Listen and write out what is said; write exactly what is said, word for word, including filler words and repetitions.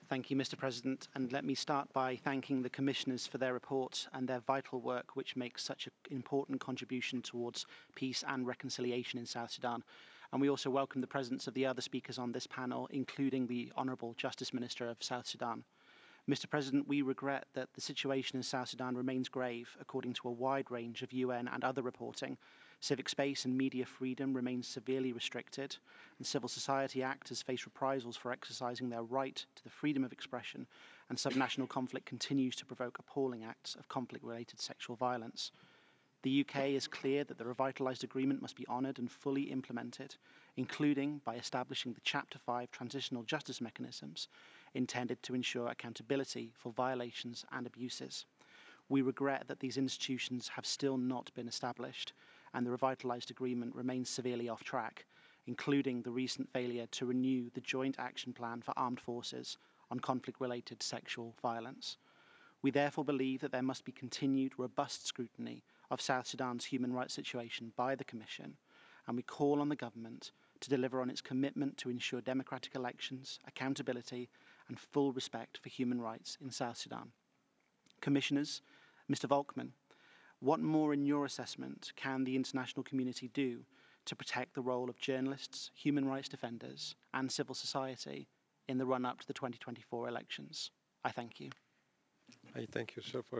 Thank you, Mister President, and let me start by thanking the Commissioners for their report and their vital work, which makes such an important contribution towards peace and reconciliation in South Sudan. And we also welcome the presence of the other speakers on this panel, including the Honourable Justice Minister of South Sudan. Mister President, we regret that the situation in South Sudan remains grave, according to a wide range of U N and other reporting. Civic space and media freedom remains severely restricted, and civil society actors face reprisals for exercising their right to the freedom of expression, and subnational conflict continues to provoke appalling acts of conflict-related sexual violence. The U K is clear that the revitalised agreement must be honoured and fully implemented, including by establishing the Chapter five transitional justice mechanisms intended to ensure accountability for violations and abuses. We regret that these institutions have still not been established, and the revitalised agreement remains severely off track, including the recent failure to renew the Joint Action Plan for Armed Forces on conflict-related sexual violence. We therefore believe that there must be continued robust scrutiny of South Sudan's human rights situation by the Commission, and we call on the government to deliver on its commitment to ensure democratic elections, accountability, and full respect for human rights in South Sudan. Commissioners, Mister Volkmann, what more in your assessment can the international community do to protect the role of journalists, human rights defenders, and civil society in the run-up to the twenty twenty-four elections? I thank you. I thank you, sir, for